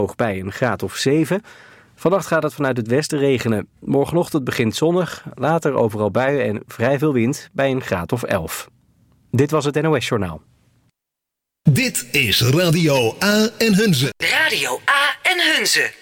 Hoog bij een graad of 7. Vannacht gaat het vanuit het westen regenen. Morgenochtend begint zonnig, later overal buien en vrij veel wind bij een graad of 11. Dit was het NOS Journaal. Dit is Radio A en Hunze. Radio A en Hunze.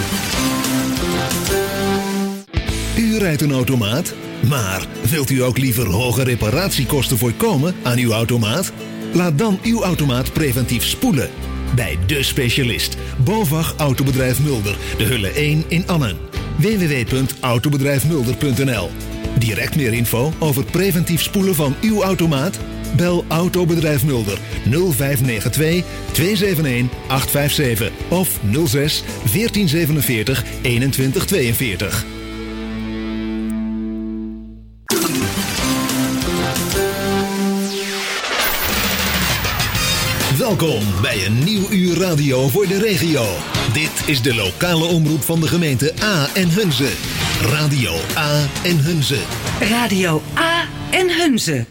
U rijdt een automaat, maar wilt u ook liever hoge reparatiekosten voorkomen aan uw automaat? Laat dan uw automaat preventief spoelen. Bij De Specialist, BOVAG Autobedrijf Mulder, de Hulle 1 in Annen. www.autobedrijfmulder.nl. Direct meer info over preventief spoelen van uw automaat? Bel Autobedrijf Mulder 0592 271 857 of 06 1447 2142. Welkom bij een nieuw uur radio voor de regio. Dit is de lokale omroep van de gemeente A en Hunze. Radio A en Hunze. Radio A en Hunze.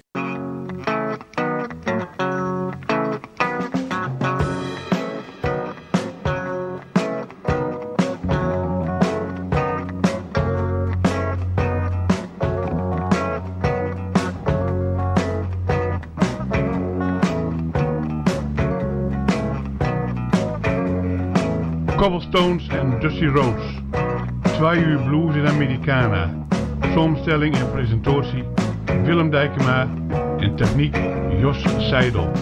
Cobblestones en Dusty Rhodes. 2 uur blues in Americana. Samenstelling en presentatie Willem Dijkema en techniek Jos Seidel.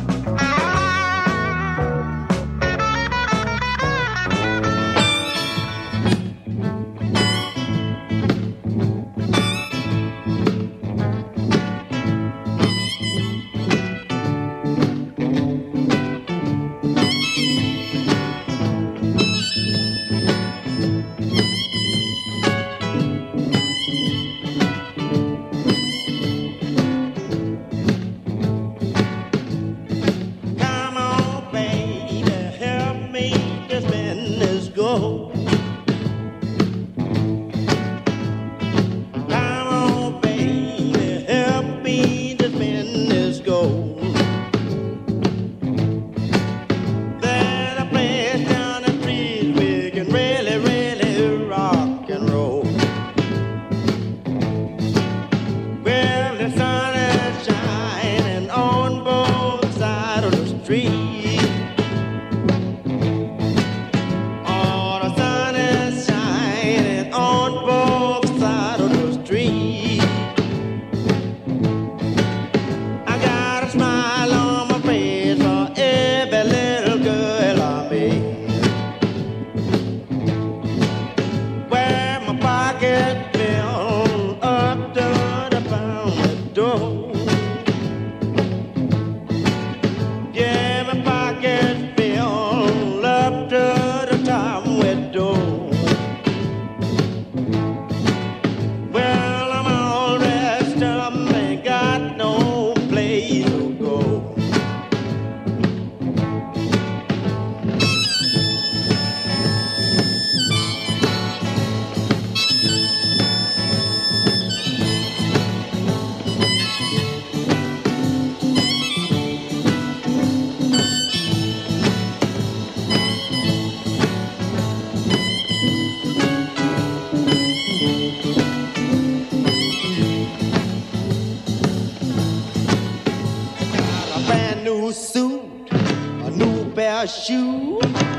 Shoe,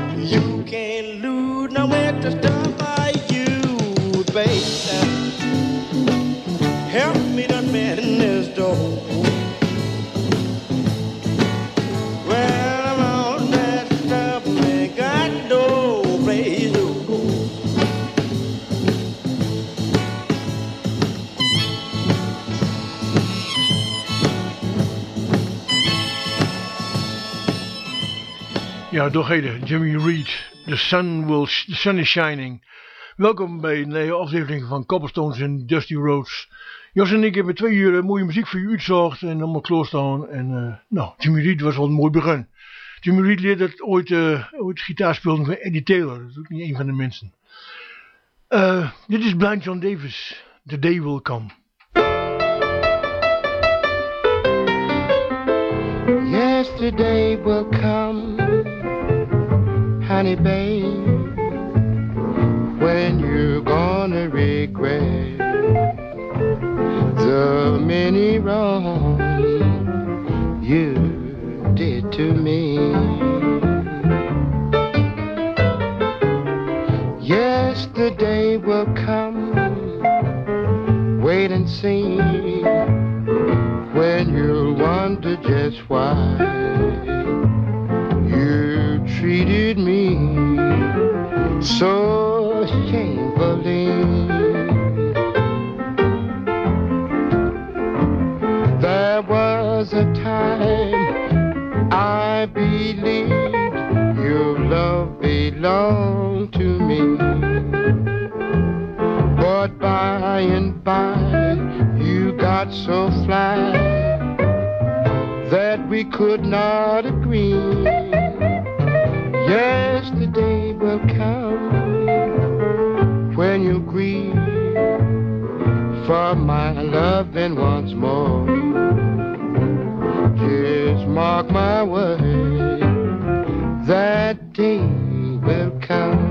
you can't lose nowhere to stop by you, baby. Help me to mend this door. Well, I'm on that stuff, ain't got no place to go. Ja, toch heden, Jimmy Reed, the sun is shining. Welkom bij een nieuwe aflevering van Cobblestones en Dusty Rhodes. Jos en ik hebben 2 uur mooie muziek voor je uitgezocht en allemaal klaarstaan. En Jimmy Reed was wel een mooi begin. Jimmy Reed leerde het ooit gitaar speelde van Eddie Taylor, dat is ook niet een van de mensen. Dit is Blind John Davis, The Day Will Come. Yesterday will come, honey babe. regret the many wrongs you did to me. Yesterday will come, wait and see, when you'll wonder just why you treated me so shamefully. There was a time I believed your love belonged to me, but by and by you got so fly that we could not agree. Yesterday will come when you grieve for my loving once more. Just mark my word, that day will come.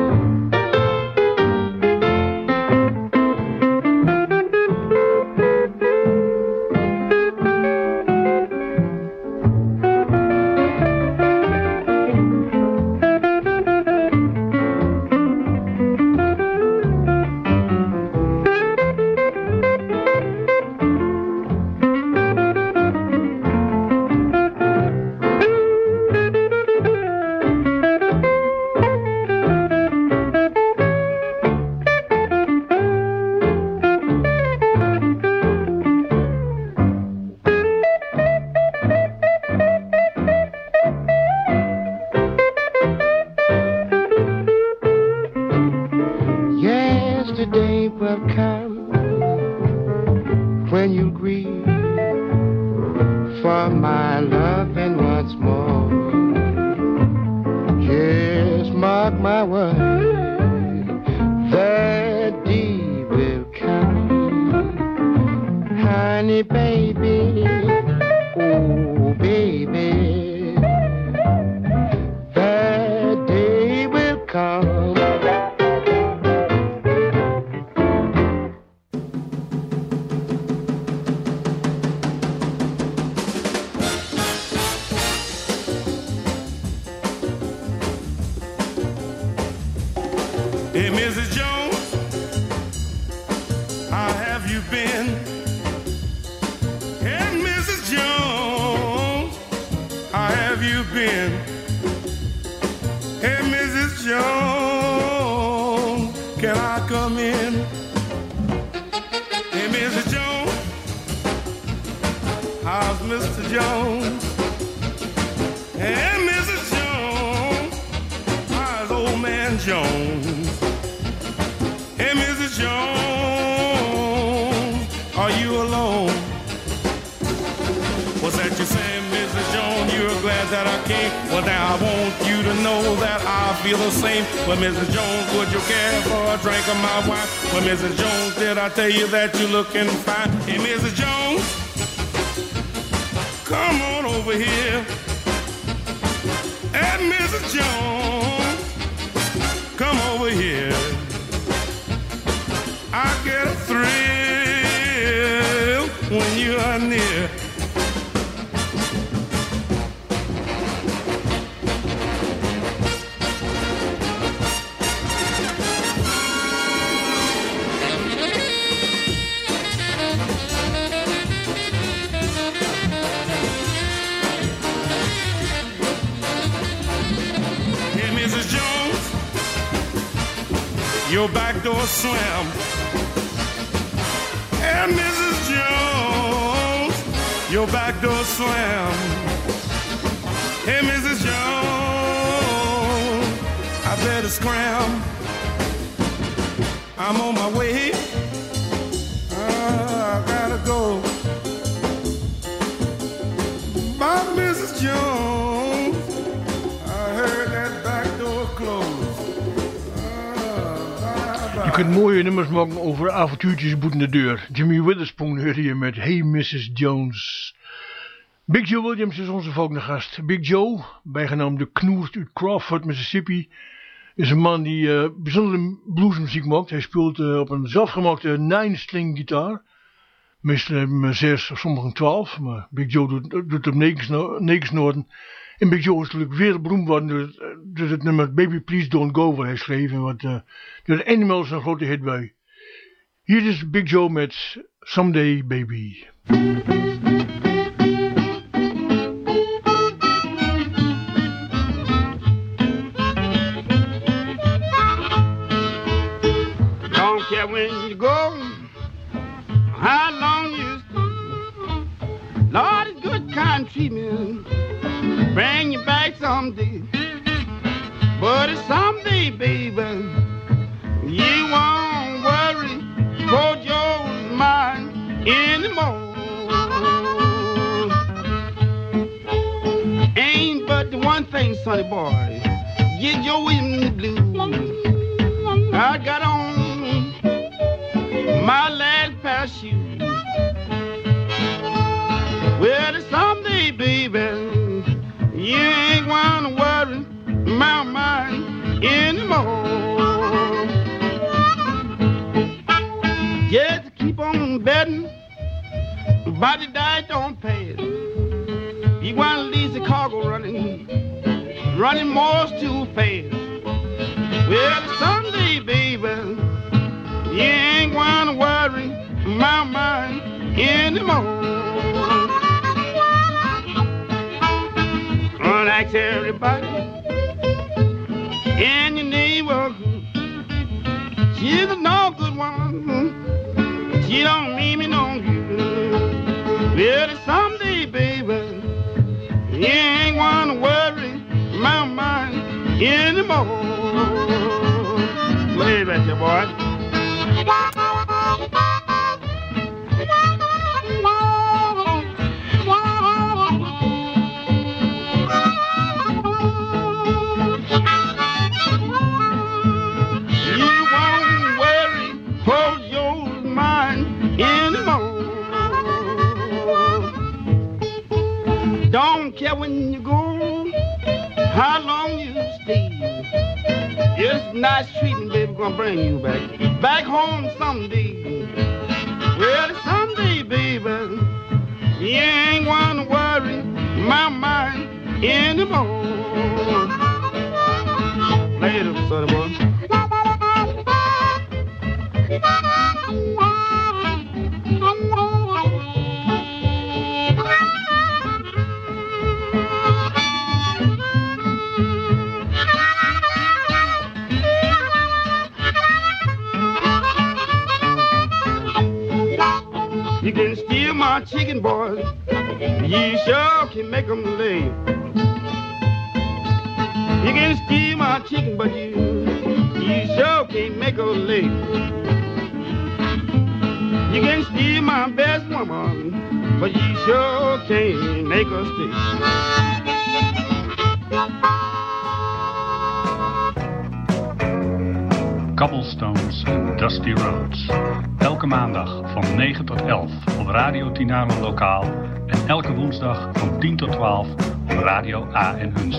Yesterday will come when you grieve for my loving once more. Just mark my word, that day will come. Honey, baby, oh baby, that day will come. Hey, Mrs. Jones, how have you been? Hey, Mrs. Jones, how have you been? Hey, Mrs. Jones, can I come in? Hey, Mrs. Jones, how's Mr. Jones? Hey, Mrs. Jones, how's old man Jones? Hey, Mrs. Jones, are you alone? What's that you saying, Mrs. Jones? You're glad that I came? Well, now I want you to know that I feel the same. Well, Mrs. Jones, would you care for a drink of my wine? Well, Mrs. Jones, did I tell you that you're looking fine? Hey, Mrs. Jones, come on over here. And Mrs. Jones, come over here. I get a thrill when you are near. Hey, Mrs. Jones, your back door slammed. Hey, Mrs. Jones, your back door slammed. Hey, Mrs. Jones, I better scram. I'm on my way. I gotta go. Bye, Mrs. Jones. I heard that back door close. Je kunt mooie nummers maken over avontuurtjes boeten de deur. Jimmy Witherspoon hoorde je met Hey Mrs. Jones. Big Joe Williams is onze volgende gast. Big Joe, bijgenaamd de Knoert uit Crawford, Mississippi, is een man die bijzondere bluesmuziek maakt. Hij speelt op een zelfgemaakte 9-string gitaar. Meestal hebben we 6 of sommigen 12, maar Big Joe doet op 9 snoren. En Big Joe is natuurlijk wereldberoemd geworden door het nummer Baby Please Don't Go wat hij schreef. En wat door de Animals een grote hit bij. Hier is Big Joe met Someday Baby. Don't care when you go, how long you stay. Lord, it's good kind treatment. Bring you back someday. But it's someday, baby. You won't worry, for yours mine anymore. Ain't but the one thing, sonny boy, get your in the blues. I got on my last pair of shoes. Well, it's someday, baby, you ain't gonna worry my mind anymore. Just keep on betting, body diet don't pay. You wanna leave the cargo running more too fast. Well, someday, baby, you ain't gonna worry my mind anymore. Like everybody in your neighborhood, she's a no good woman. She don't mean me no good. Well, someday, baby, you ain't gonna worry my mind anymore. Lay back there, boy. Don't care when you go, how long you stay. It's nice treatment, baby, gonna bring you back home someday. Well, someday, baby, you ain't gonna worry my mind anymore. Later, sonny boy. You can steal my chicken, boy. You sure can make them lay. You can steal my chicken, but you sure can't make her lay. You can steal my best woman, but you sure can't make her stay. Cobblestones en Dusty Roads. Elke maandag van 9 tot 11 op Radio Tinaro Lokaal en elke woensdag van 10 tot 12 op Radio A en Hunze.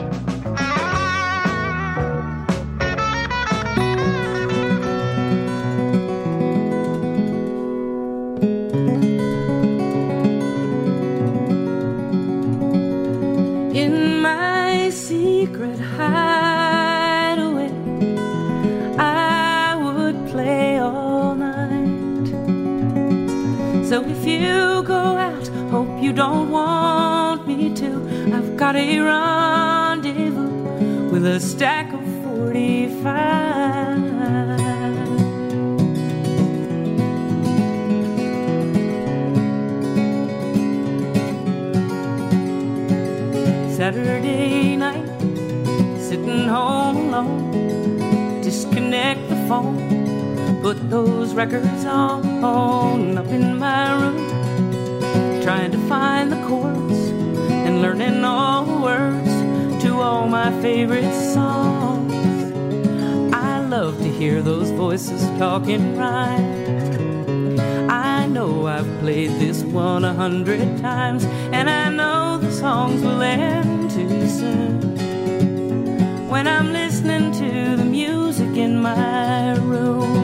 In my secret hideaway, I would play all night. So if you go out, hope you don't want me to. I've got a rendezvous with a stack of 45. Saturday night, sitting home alone, disconnect the phone, put those records on up in my room, trying to find the chords and learning all the words to all my favorite songs. I love to hear those voices talking rhyme. I know I've played this one 100 times, and I know the songs will end too soon. when I'm listening to the music in my room.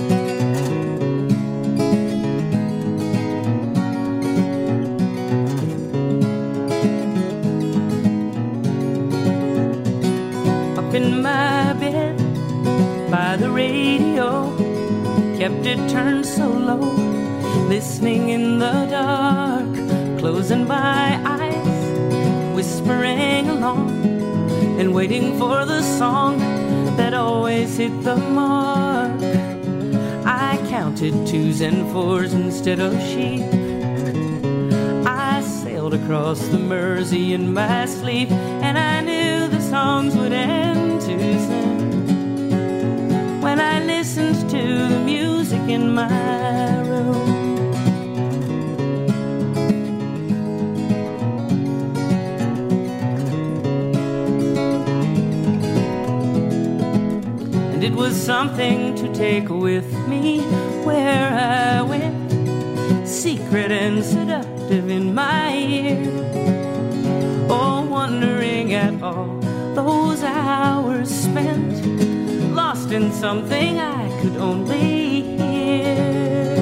Up in my bed by the radio, kept it turned so low, listening in the dark, closing my eyes, whispering along, and waiting for the song that always hit the mark. I counted 2s and 4s instead of sheep. I sailed across the Mersey in my sleep, and I knew the songs would end too soon. When I listened to the music in my room. And it was something to take with me where I went, secret and seductive in my ear. Oh, wondering at all those hours spent, lost in something I could only hear.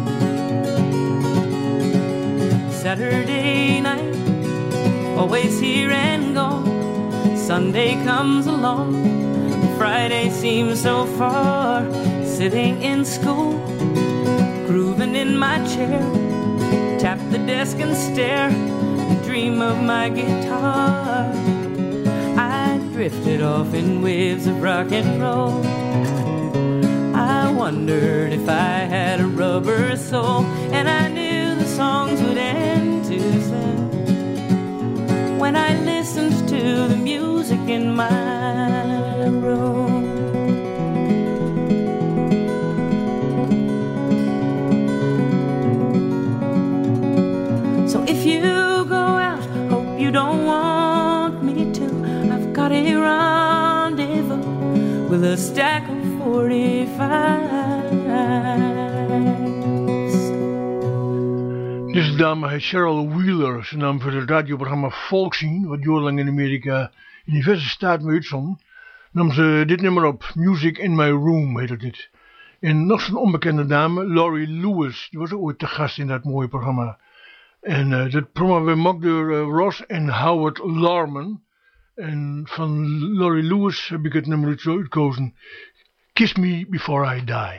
Saturday night, always here and gone. Sunday comes along, Friday seems so far. Sitting in school, grooving in my chair, tap the desk and stare, and dream of my guitar. I drifted off in waves of rock and roll. I wondered if I had a rubber soul, and I knew the songs would end too soon. When I listened to the music in my room. So if you go out, hope you don't want me to. I've got a rendezvous with a stack of 45's. Deze dame heet Cheryl Wheeler. Ze nam voor het radioprogramma Folkscene, wat jarenlang in Amerika in diverse staten uitzond, nam ze dit nummer op. Music in My Room heette dit. En nog zo'n onbekende dame, Laurie Lewis, die was ook ooit te gast in dat mooie programma. En dit programma werd gemaakt door Ross en Howard Larman. En van Laurie Lewis heb ik het nummer uitgekozen. Kiss Me Before I Die.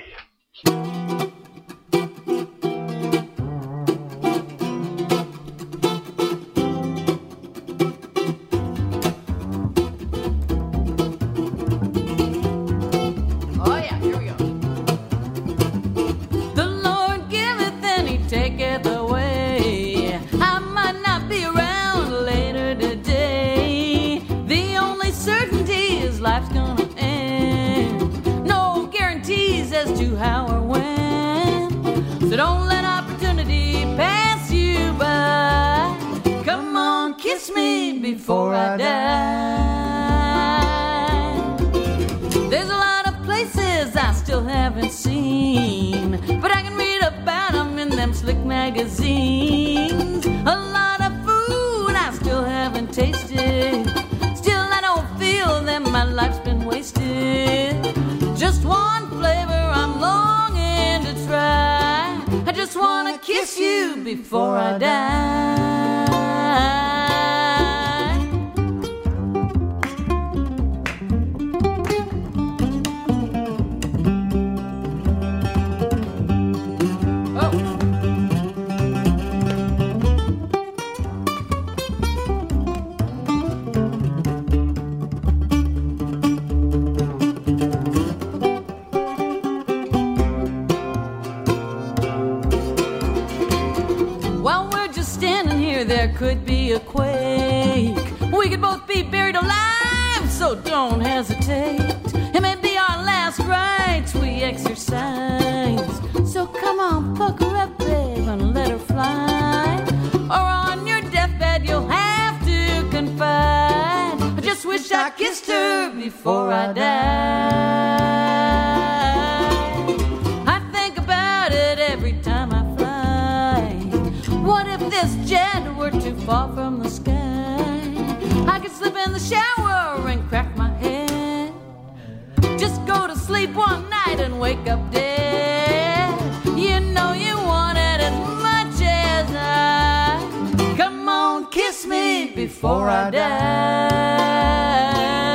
Don't let opportunity pass you by. Come on, kiss me before I die. There's a lot of places I still haven't seen, but I can read about them in them slick magazines. A lot of food I still haven't tasted. Still I don't feel that my life's been wasted. Just one flavor I'm longing to try. I just wanna kiss you before I die. There could be a quake. We could both be buried alive, so don't hesitate. It may be our last rites we exercise. So come on, pucker up, babe, and let her fly. Or on your deathbed you'll have to confide. I just wish I kissed her before I die. I think about it every time I fly. What if this jet were too far from the sky? I could slip in the shower and crack my head. and wake up dead. You know you want it as much as I. Come on, kiss me before I die.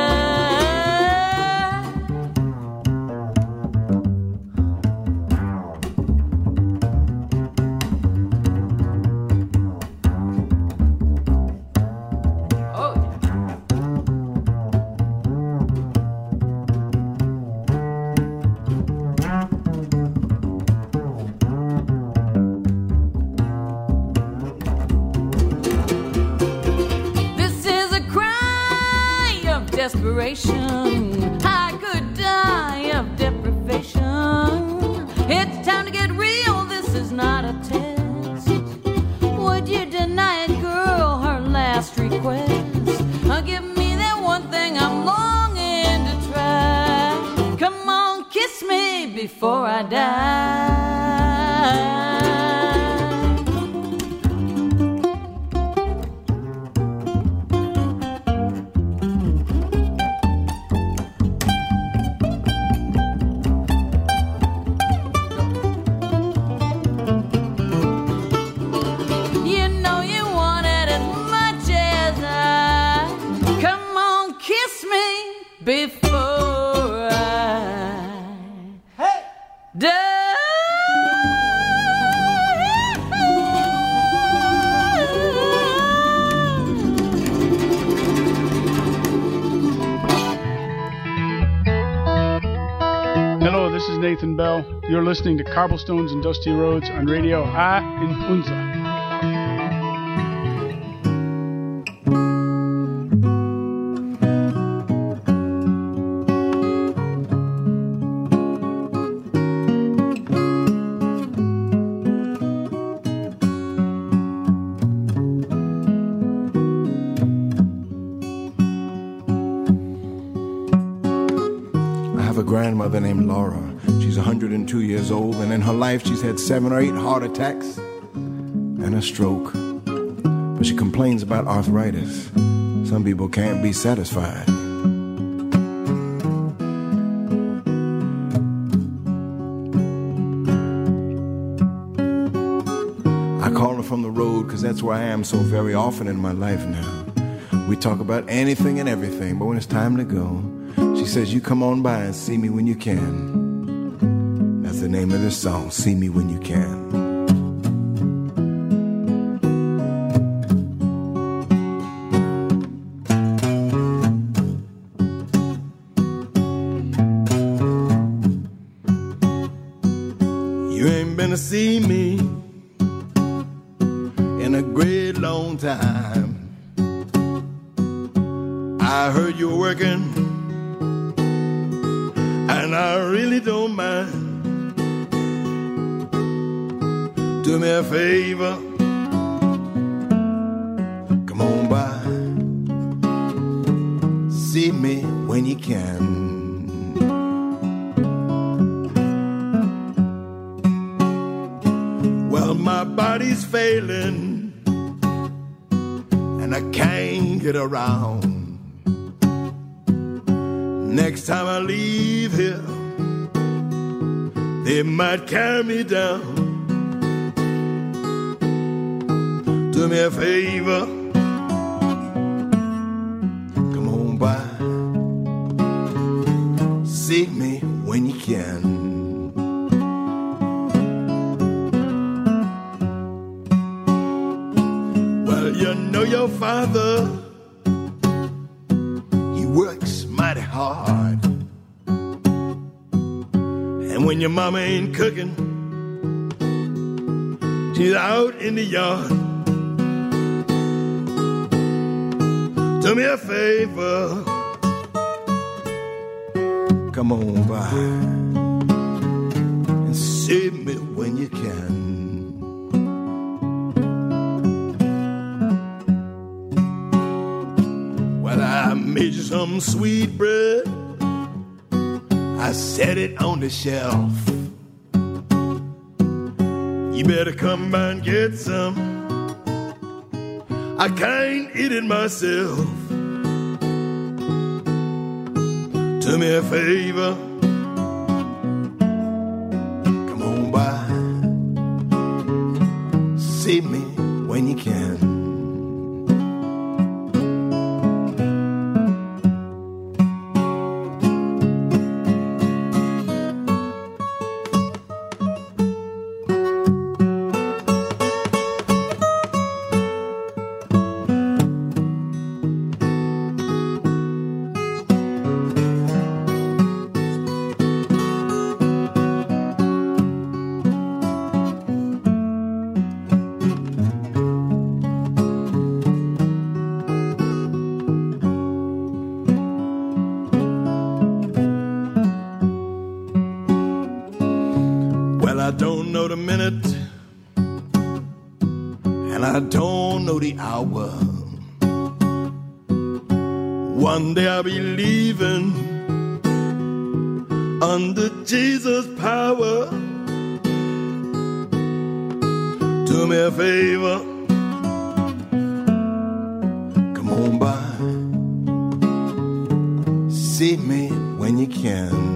Desperation, I could die of deprivation. It's time to get real, this is not a test. Would you deny it, girl, her last request? Give me that one thing I'm longing to try. Come on, kiss me before I die. Before I die. Hello, this is Nathan Bell. You're listening to Cobblestones and Dusty Roads on Radio A in Hunza. Grandmother named Laura. She's 102 years old, and in her life she's had 7 or 8 heart attacks and a stroke. But she complains about arthritis. Some people can't be satisfied. I call her from the road because that's where I am so very often in my life now. We talk about anything and everything, but when it's time to go, she says, you come on by and see me when you can. That's the name of this song, See Me When You Can. You ain't been to see me in a great long time. I heard you were working, and I really don't mind. Do me a favor, come on by, see me when you can. Well, my body's failing, and I can't get around. Next time I leave here, they might carry me down. Do me a favor, come on by, see me when you can. Well, you know your father, he works mighty hard. And when your mama ain't cooking, she's out in the yard. Do me a favor, come on by and see me when you can. Well, I made you some sweet bread, I set it on the shelf. You better come by and get some, I can't eat it myself. Do me a favor, see me when you can. One day I'll be leaving under Jesus' power. Do me a favor, come on by, see me when you can.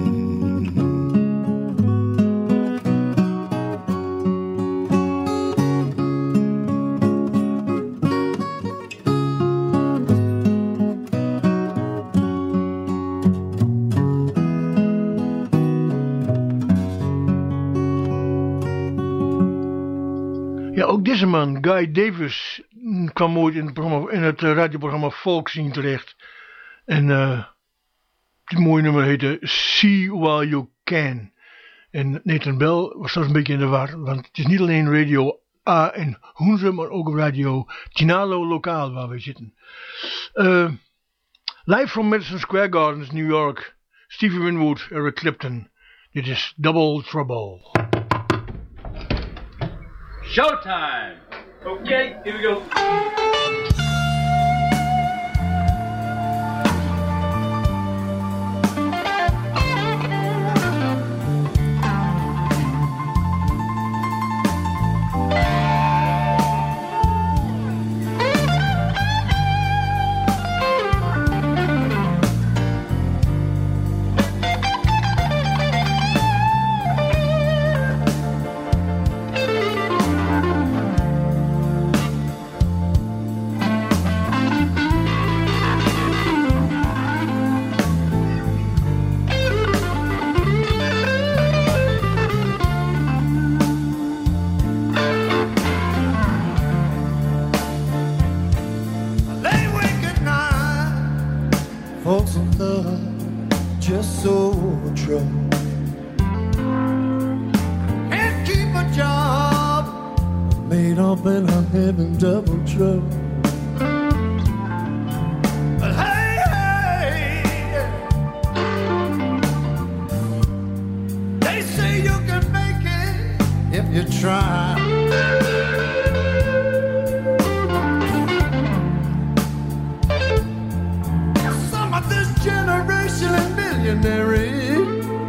Ook deze man, Guy Davis, kwam ooit in het radioprogramma Folkscene terecht. En dit mooie nummer heette See While You Can. En Nathan Bell was zelfs een beetje in de war, want het is niet alleen Radio A in Hoense, maar ook Radio Tinalo lokaal waar we zitten. Live from Madison Square Gardens, New York, Stevie Winwood, Eric Clapton. Dit is Double Trouble. Showtime! Okay, here we go. Folks in love, just so true. Can't keep a job, made up in her head and double trouble. But hey, hey, they say you can make it if you try. Generation and millionaire.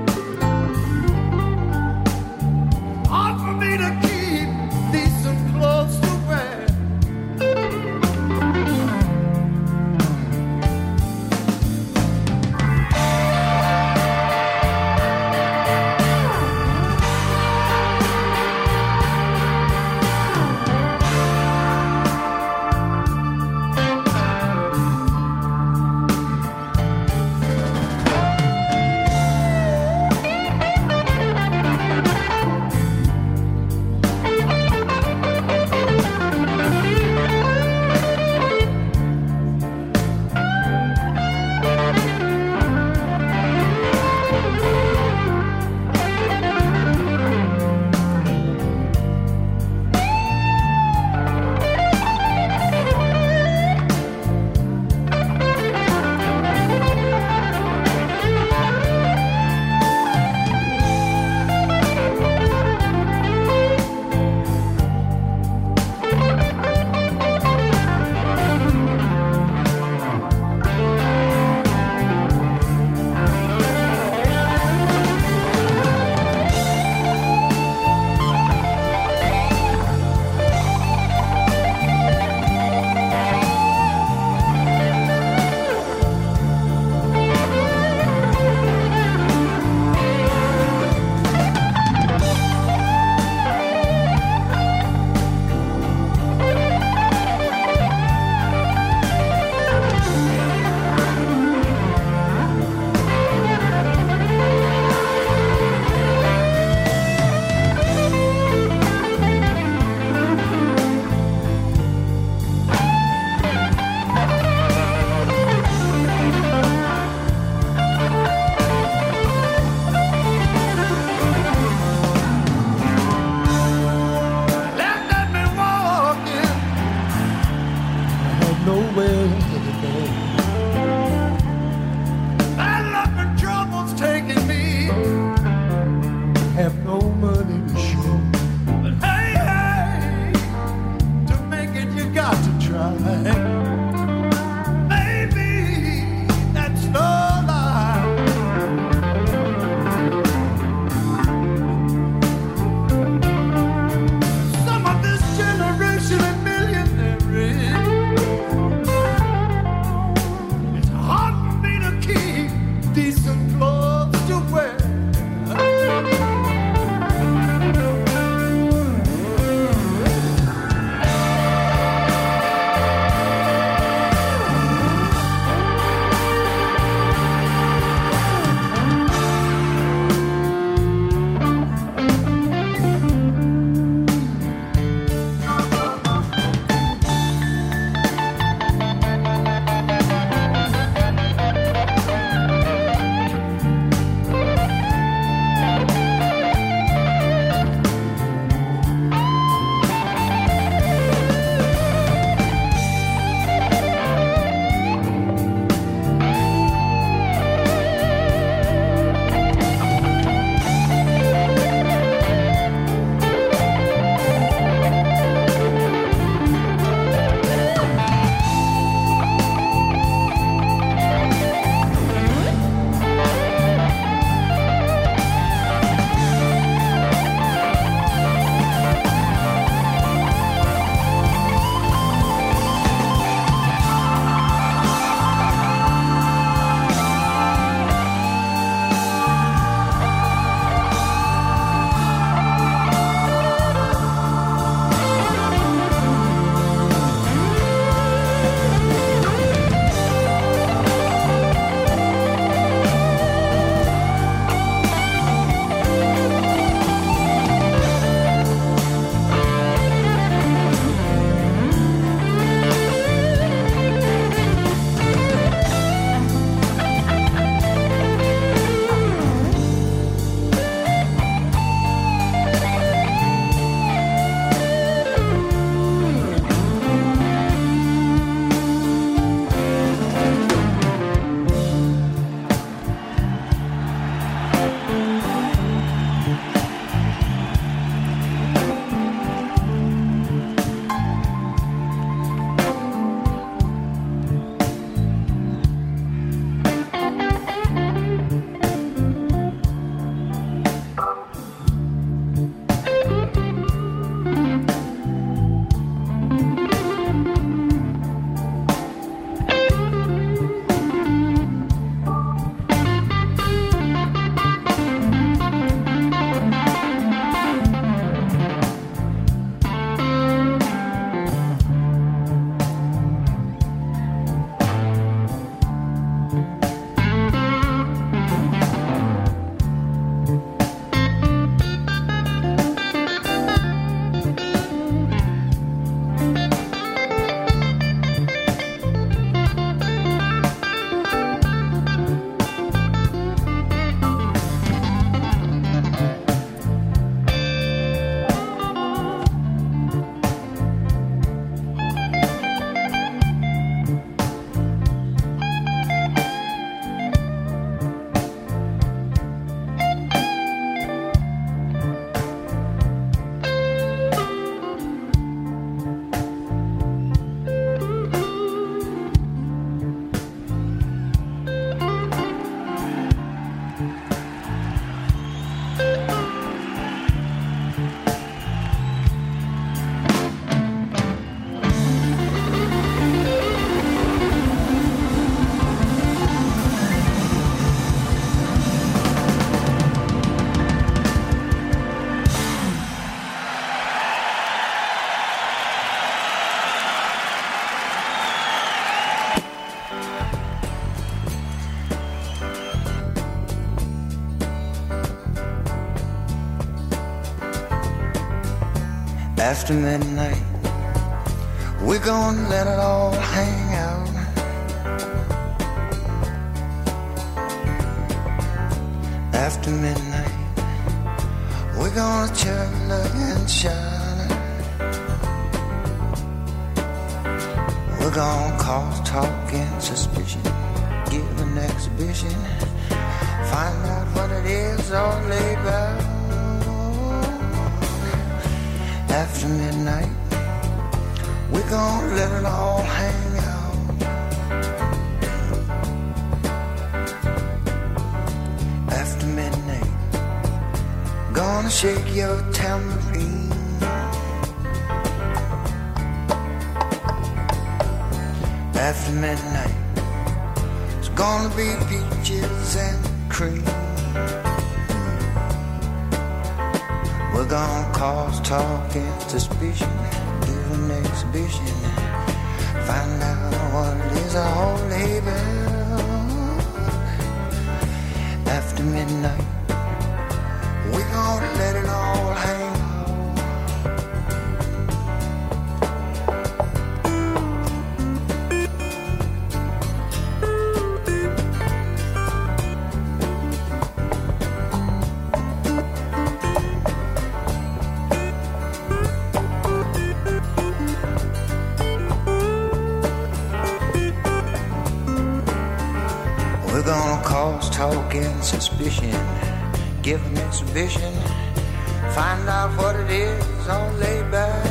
Hard for me to keep decent clothes to wear. After midnight, we're gonna let it all hang out. After midnight, we're gonna chug, look, and shine. We're gonna cause talk and suspicion, give an exhibition, find out what it is all about. After midnight, we're gonna let it all hang out. After midnight, gonna shake your tambourine. After midnight, it's gonna be peaches and cream. We're gonna cause talk and suspicion, give an exhibition, find out what it is all about. After midnight, we're gonna let it all hang. We're gonna cause talk and suspicion, give an exhibition, find out what it is all laid back.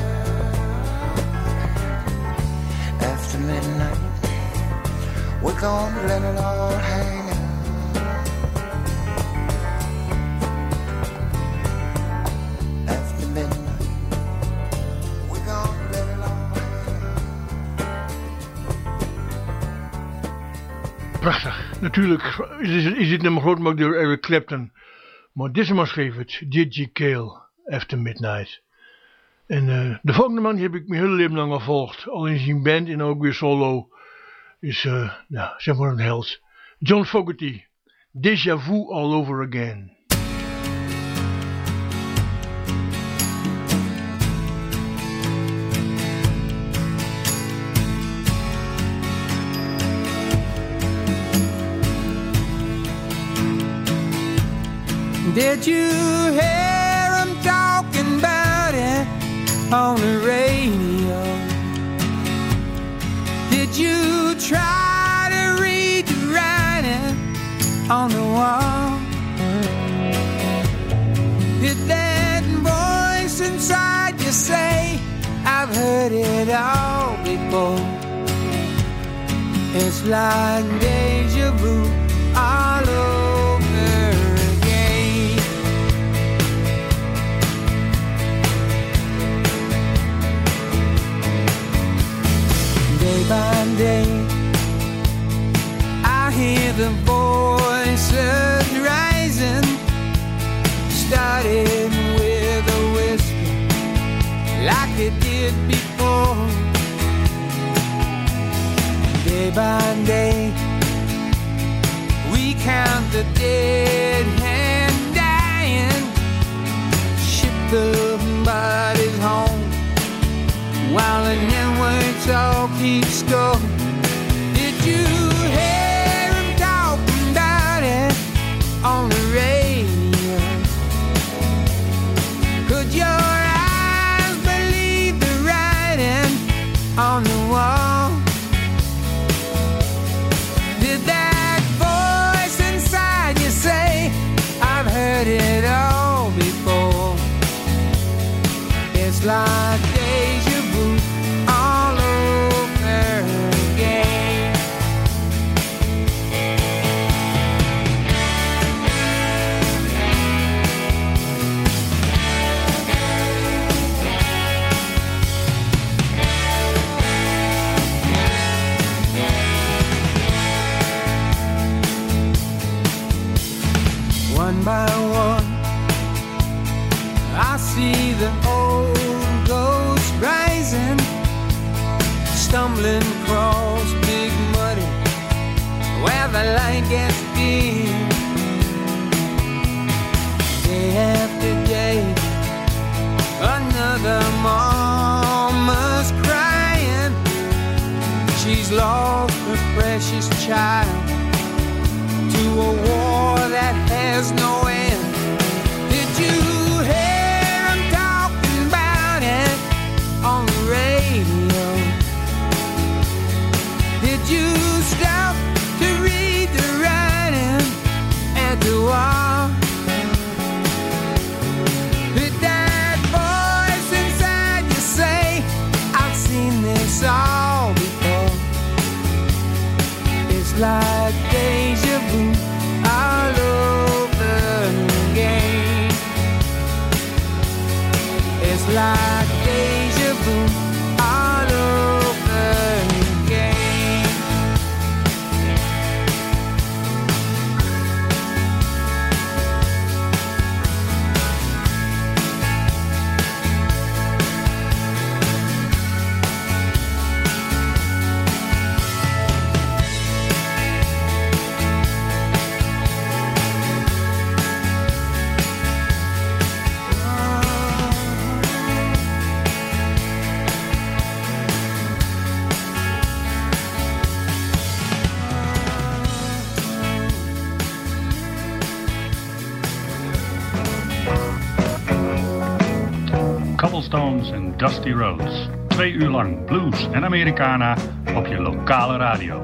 After midnight, we're gonna let it all hang out. After midnight, we're gonna let it all hang out. Prachtig. Natuurlijk is dit nummer groot gemaakt door Eric Clapton. Maar deze man schreef het. J.G. Cale, After Midnight. En de volgende man die heb ik mijn hele leven lang gevolgd. Al in zijn band en ook weer solo. Is zeg maar een held. John Fogerty. Deja Vu All Over Again. Did you hear them talking about it on the radio? Did you try to read the writing on the wall? Did that voice inside you say, I've heard it all before? It's like deja vu all over. Day by day, I hear the voices rising, starting with a whisper, like it did before. Day by day, we count the dead and dying, ship the bodies home, while the networks all keeps going. Did you hear them talking about it on the radio? Could your eyes believe the writing on the wall? Did that voice inside you say, I've heard it all before? It's like deja vu all over again. One by one, I see the old ghosts rising, stumbling across big muddy where the light gets dim. Day after day, another morning. It's like deja vu all over again. Cobblestones en Dusty Roads. 2 uur lang blues en Americana op je lokale radio.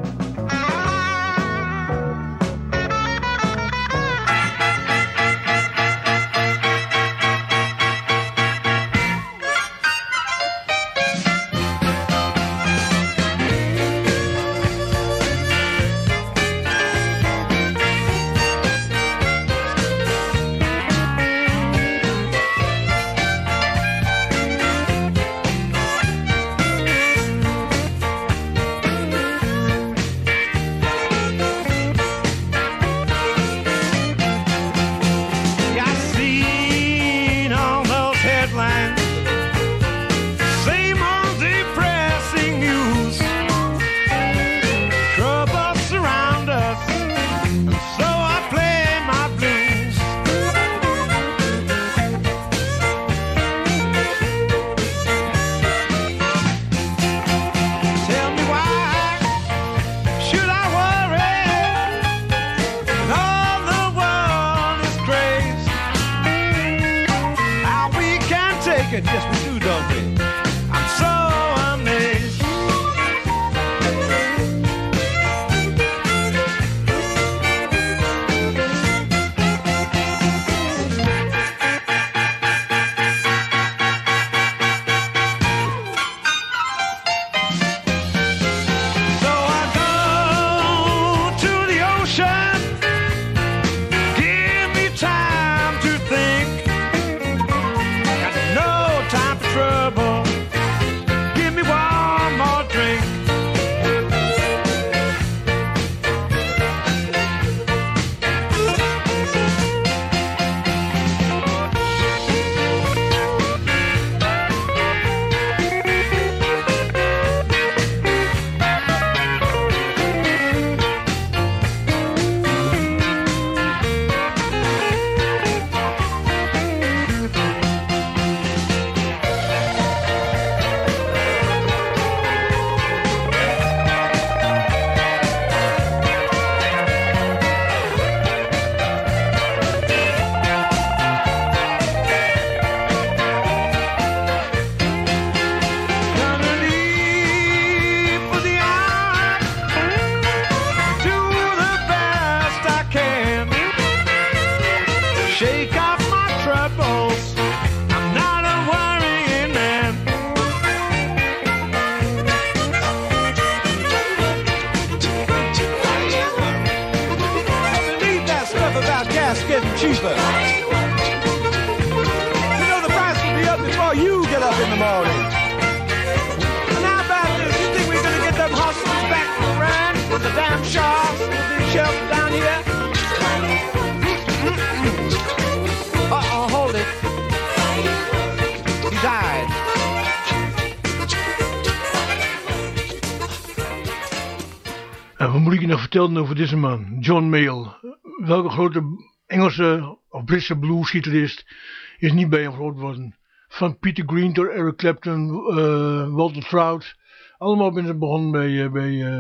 Wat moet ik je nog vertellen over deze man, John Mayall? Welke grote Engelse of Britse bluesgitarist is niet bij hem groot worden? Van Peter Green tot Eric Clapton, Walter Trout. Allemaal ben ze begonnen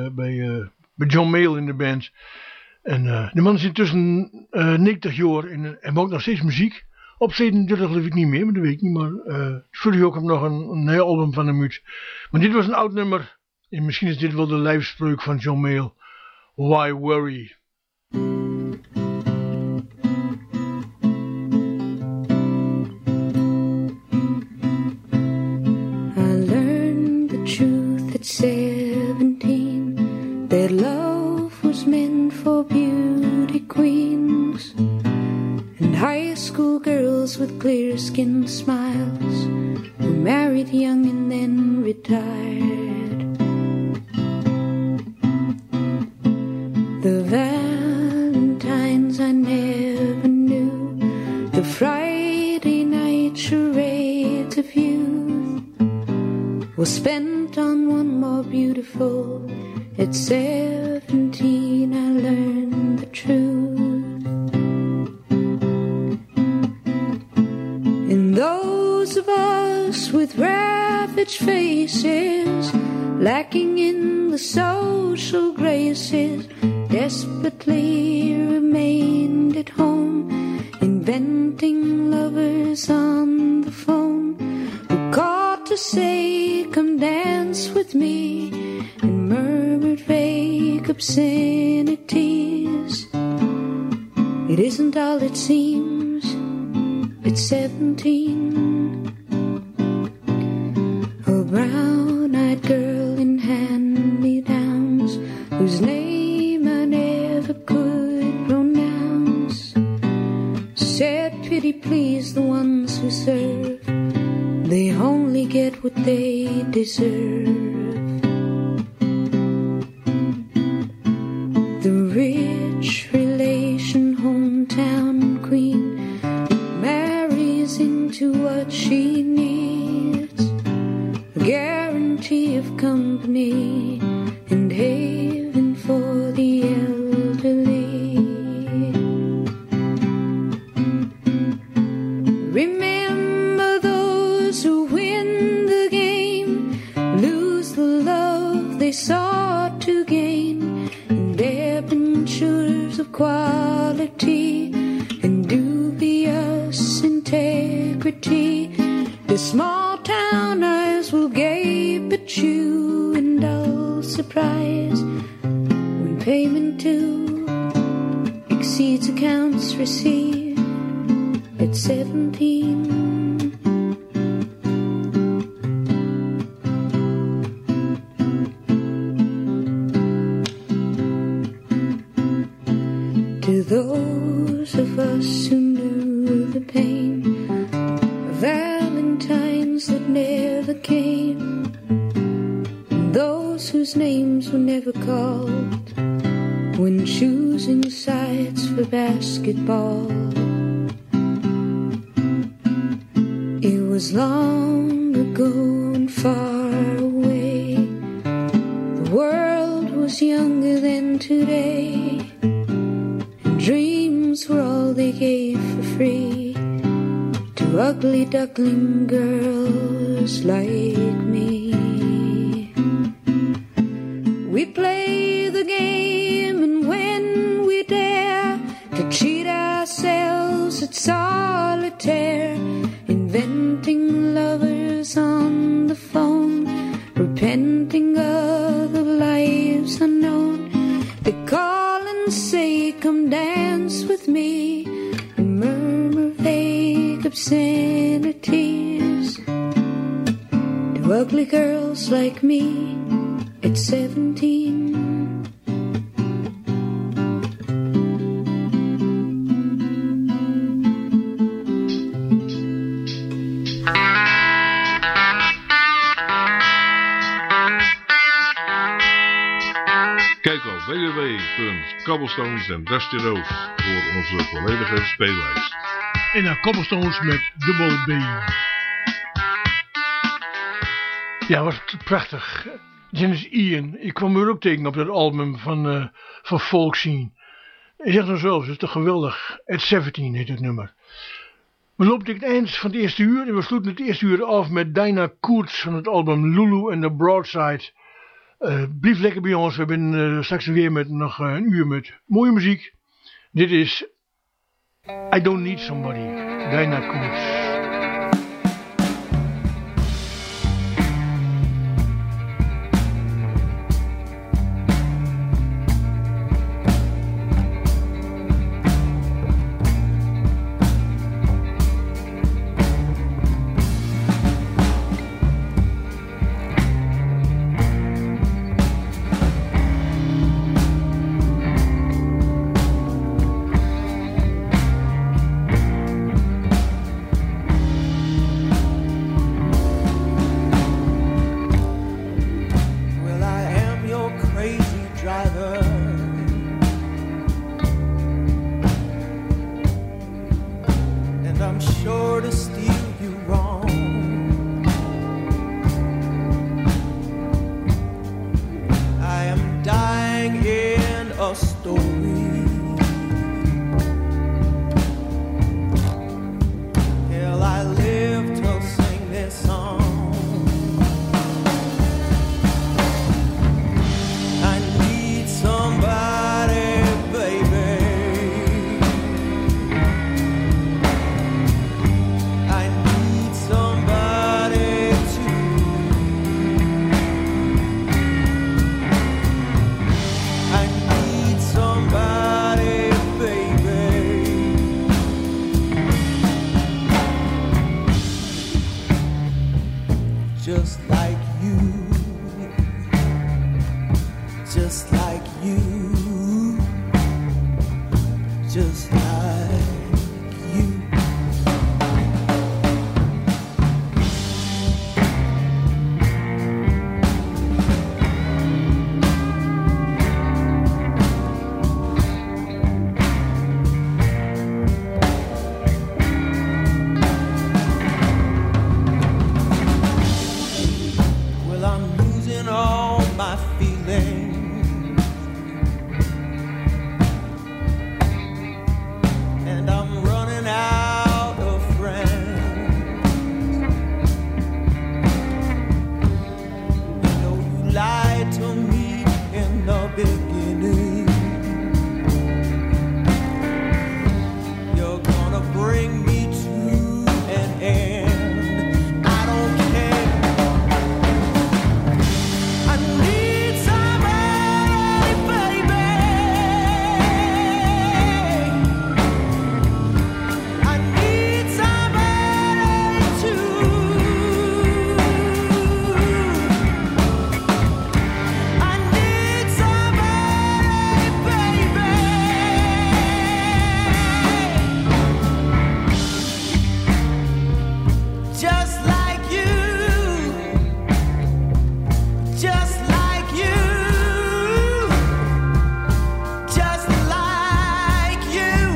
bij John Mayall in de band. En de man is intussen 90 jaar en maakt nog steeds muziek. Op 37 geloof ik niet meer, maar dat weet ik niet. Maar vorig jaar kwam nog een heel album van hem uit. Maar dit was een oud nummer. En misschien is dit wel de lijfspreuk van John Mayall. Why worry? I learned the truth at 17, that love was meant for beauty queens and high school girls with clear skin smiles married young and then retired. The Valentines I never knew, the Friday night charades of youth, was spent on one more beautiful. At 17 I learned the truth. And those of us with ravaged faces, lacking in the social graces, desperately remained at home, inventing lovers on the phone, who called to say, come dance with me, and murmured vague obscenities. It isn't all it seems, it's 17. A brown-eyed girl in hand-me-downs, whose name I never could pronounce, said, pity please the ones who serve, they only get what they deserve. The rich relation hometown queen marries into what she needs, a guarantee of company and haven for the elderly. Remember those who win the game, lose the love they sought to gain, and debentures of quality and dubious integrity. The small town eyes will gape at you in dull surprise when payment due exceeds accounts received at 17. To those of us who knew the pain of Valentines that never came, and those whose names were never called when choosing sides for basketball. It was long ago and far away. The world was younger than today, and dreams were all they gave for free to ugly duckling girls like me. We play the game, and when we dare to cheat ourselves at solitaire, inventing lovers on the phone, repenting of the lives unknown, they call and say, come dance with me, and murmur vague obscenities to ugly girls like me at 17. Kijk op www.cobblestonesanddustyroads voor onze volledige speellijst. En naar Cobblestones met dubbel B. Ja, was prachtig. Janis Ian, ik kwam er ook tegen op dat album van Folk Scene. Hij zegt dan zelfs, het is toch geweldig. At 17 heet het nummer. We lopen tegen het eind van het eerste uur en we sluiten het eerste uur af met Dinah Koerts van het album Lulu and the Broadside. Blijf lekker bij ons, we zijn straks weer met nog een uur met mooie muziek. Dit is I Don't Need Somebody, Dinah Koerts. I'm sure to steal you wrong. I am dying in a story. Hell, I live to sing this song. I need somebody, baby. I need somebody too. I need somebody, baby. Just like you. Just like you. Just like you. Well, I'm losing all my feelings, and I'm running out of friends. You know you lied to me in the beginning. You're gonna bring me to an end. I don't care. I need somebody, baby. I need somebody too. I need somebody, baby. Just like you. Just like you. Just like you.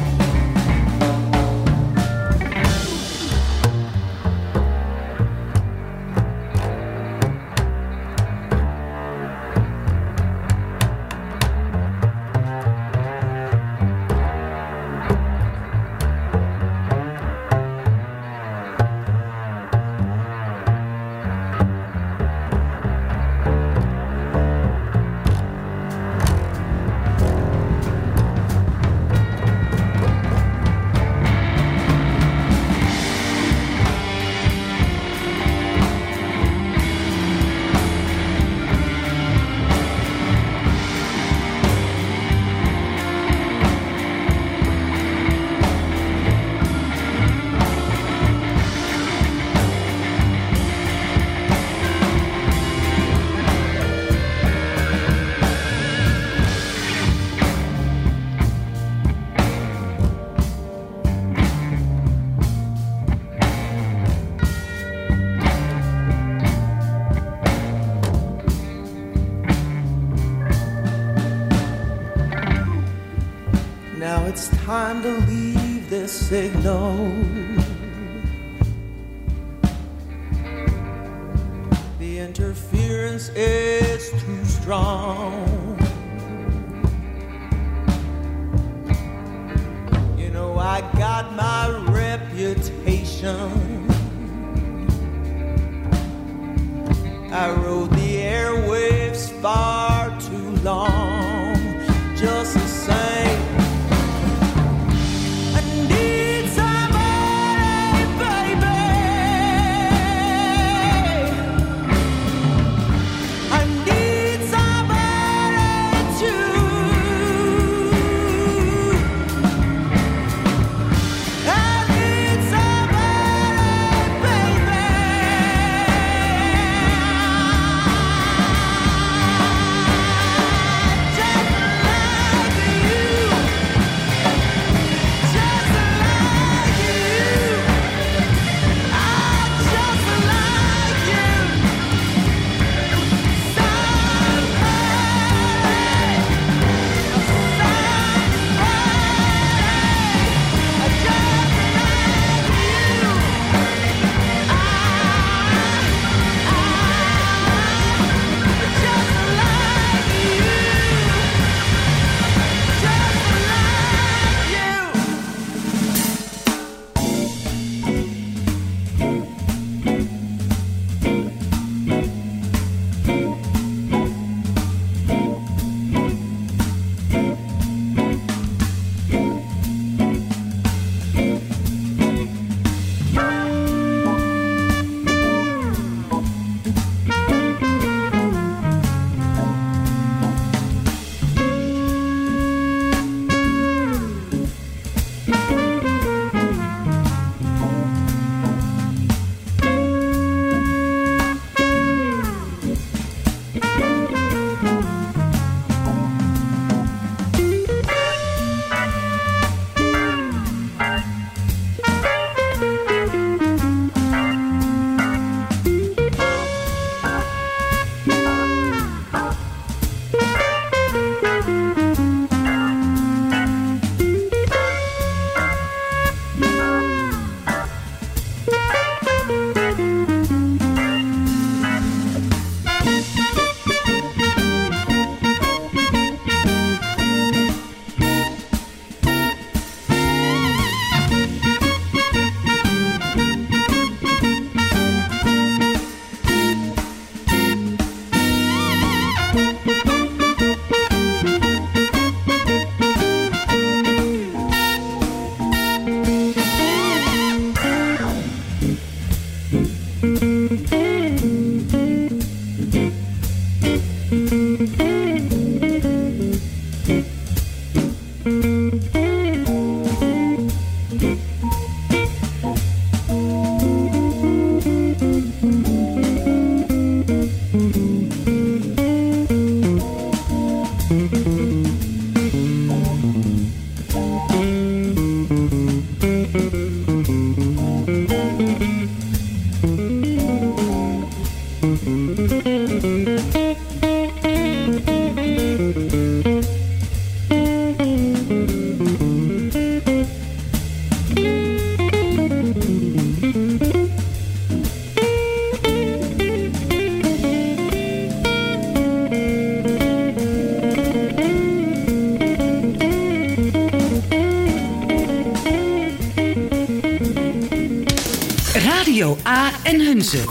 Now it's time to leave this signal. The interference is too strong. You know I got my reputation. I rode the airwaves far too long. Just the same. I need somebody, baby. I need somebody too. I need somebody, baby. Radio A en Hunze.